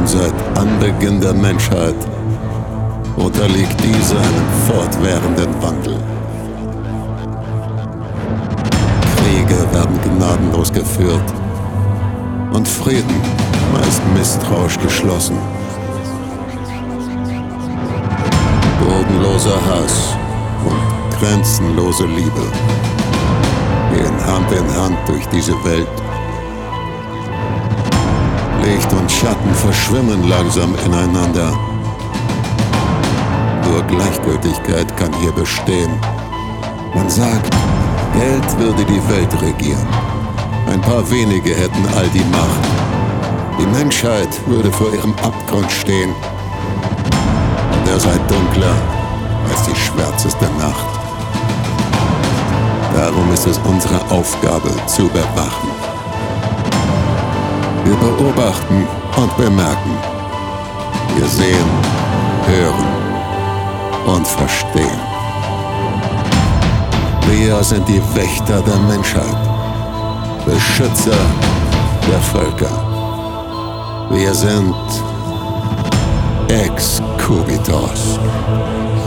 Seit Anbeginn der Menschheit unterliegt diese einem fortwährenden Wandel. Kriege werden gnadenlos geführt und Frieden meist misstrauisch geschlossen. Bodenloser Hass und grenzenlose Liebe gehen Hand in Hand durch diese Welt. Licht und Schatten verschwimmen langsam ineinander. Nur Gleichgültigkeit kann hier bestehen. Man sagt, Geld würde die Welt regieren. Ein paar wenige hätten all die Macht. Die Menschheit würde vor ihrem Abgrund stehen. Und er sei dunkler als die schwärzeste Nacht. Darum ist es unsere Aufgabe, zu bewachen. Wir beobachten und bemerken. Wir sehen, hören und verstehen. Wir sind die Wächter der Menschheit, Beschützer der Völker. Wir sind Ex Cubitos.